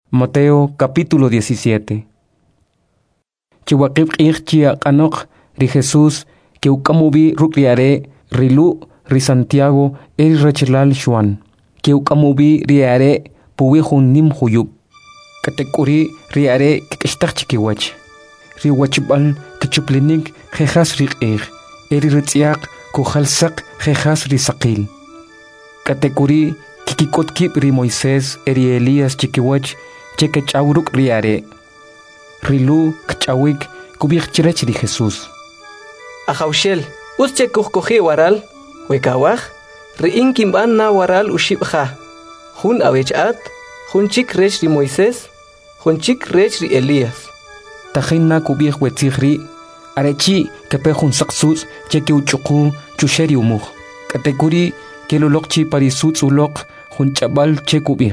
Mateo capítulo 17. Chihuaqib chia anok ri Jesús que ukamubi rukriare rilu ri Santiago el rechilal Juan que ukamubi riare puwihun nim huyub katekuri riare kikishtachkiwach riwachbal kichuplinik jejas riqir eri ritziaq kujalsak jejas risaqil katekuri kikikotkib ri Moisés eri Elías chikiwach chekechawruk riare rilu kchawik kubikchirech ri Jesús Ajaushel usche kuhkoji waral wekawaj riin kimban na waral ushibja jun awechat jun chik rech ri Moisés jun chik rech ri Elías tajinna kubij wetzigri arechi kepe jun saqsus cheki uchuqu chusheri umuj katekuri kelulokchi parisutz ulok jun chabal chekubij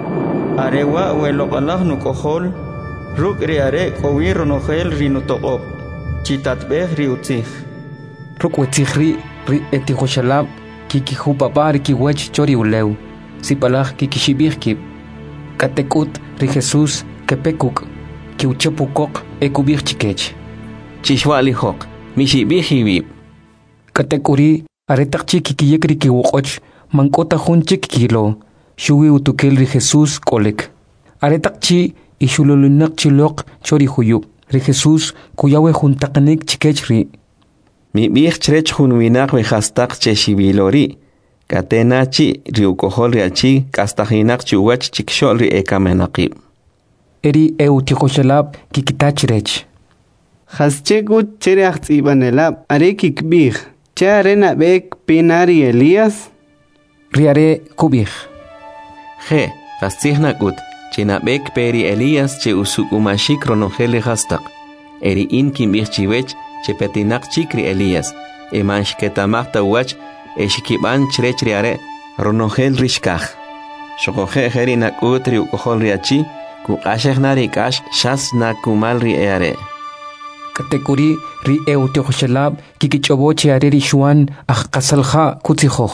arewa weloqalaj nukohol ruk riare kowir nogel rinutoqob chitatbej riutzij ruk wetzigri ri etijoshalab kikijupapar kiwech chori ulew sipalaj kikishibij kib katekut ri Jesús kepekuk kiuchepukok ekubij chikech chishwalijok mishibijibib katekuri aretaqchi kikiyekri kiwoqoch mankota jun chik kilo shuwi utukel ri Jesús kolek aretaqchi ishululunak chilok chori huyub ri Jesús kuyawe jun taqnik chikech ri mibij chrech jun winaq wejastaq cheshibilori katenachi riukohol riachi kastajinaq chuwach chikshol ri ekamenaqib eri eutijoshalab kikitachrech Haschegut chereach tsibanelab arekik big charena bek pinari Elías riare kubij je kastsihnakut chinabek peri Elías che usukumashik ronogele hastaq eri in kimbij chiwech che petinak chikri Elías emansh ketamaqta wach eshikiban chrech riare ronogel rishkaj shokoje herinakut riukohol riachi kuqashejnari kash shas nakumal ri eare katekuri ri eutijoshalab kikichoboche areri Juan ajqasalja kutzijoj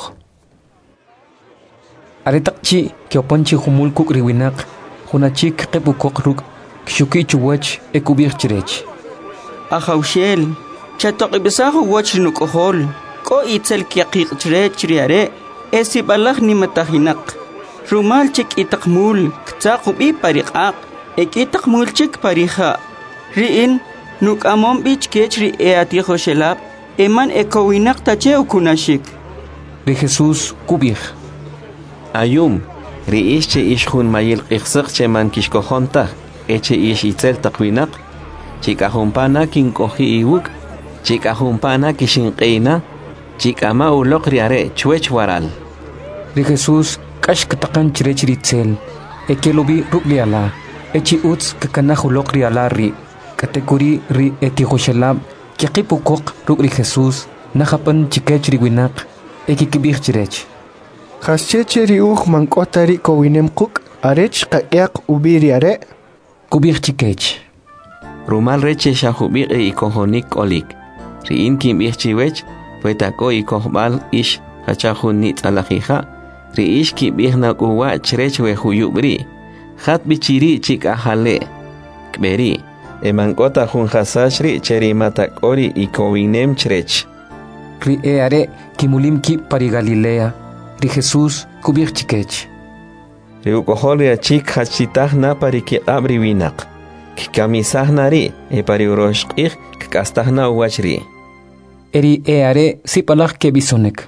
aretaqchi kiopanchi humulkuk riwinaq junachik qepukok ruk kshuki chuwach ekubij chirech Ajaushel chatoqibsajo wach nukohol ko itzel kiaqiq chrech riare esibalaj nimatajinaq rumal chik itaqmul ktsaqubi pariqaq ekitaqmul chik parija riin nukamon bich kechri eatijoshelab eman ekowinaq tache ukunashik ri Jesús kubij ayum riish che ishjun mayil qixsaq che man kishkojonta eche ish itzel taqwinaq chikajumpana kinkoji iwuk chikajumpana kishinqina chikama uloq riare chwech waral ri Jesús kashktaqan chirech ritzel ekelobi rukliala echi utz kakanaj uloq riala ri katekuri ri etijoshalab kiqipukok ruk ri Jesús najapan chikech riwinaq ekikibij chirech Hascheche riuj mankota ri kowinem kuk arech qaqiaq ubiri are kubij chikech rumal reche shahubiq ikojonik olik riin kimbij chiwech puetako ikojbal ish hachajun nitzalajija riish kimbij nakuwa chrech wejuyubri hat bichiri chikajale kberi emankota jun hasashri cherimatakori ikowinem chrech ri eare kimulimki pari Galilea ri Jesús kubij chikech riukohol riachik hachitajna pari kiqabri winaq kikamisajnari pari uroshqij kikastajna uwachri eri eare sipalaj kebisonek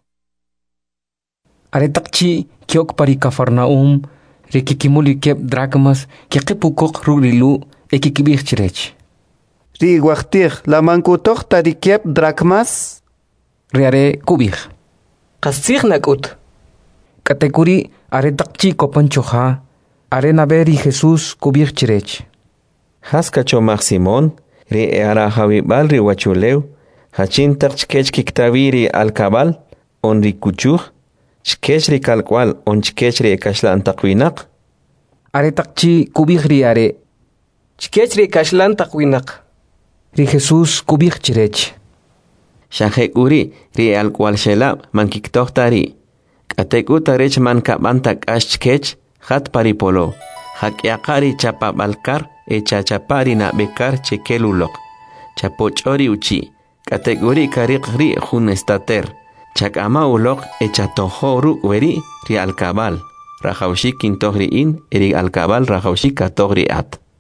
aretaqchi kiok pari Cafarnaum ri kikimuli keb dracmas kiqipukok ruk rilu ekikibij chirech ri waqtij la mankutoq tarikep dracmas riare kubij qastsignakut katekuri aretaqchi kopanchoja arenabe ri Jesús kubij chirech haskacho Simón ri eara hawibal ri wachulew hachin taqchkech kiktawiri alkabal on ri kuchuj chkech ri kalkwal on chkech ri kashlan taqwinaq aretaqchi kubij riare chkech ri kashlan taqwinaq ri Jesús kubij chirech shajekuri ri alkwal shelab mankiktohtari Katekuta rech man kabanta kashkech hat paripolo Hakiakari chapabalkar echachapari na bekar chekelulok. Chapochori uchi. Kategori karikri jun estater. Chakama ulok echatohoru weri ri alkabal. Rajaushik kintohri in eri alkabal rajaushik katogri at.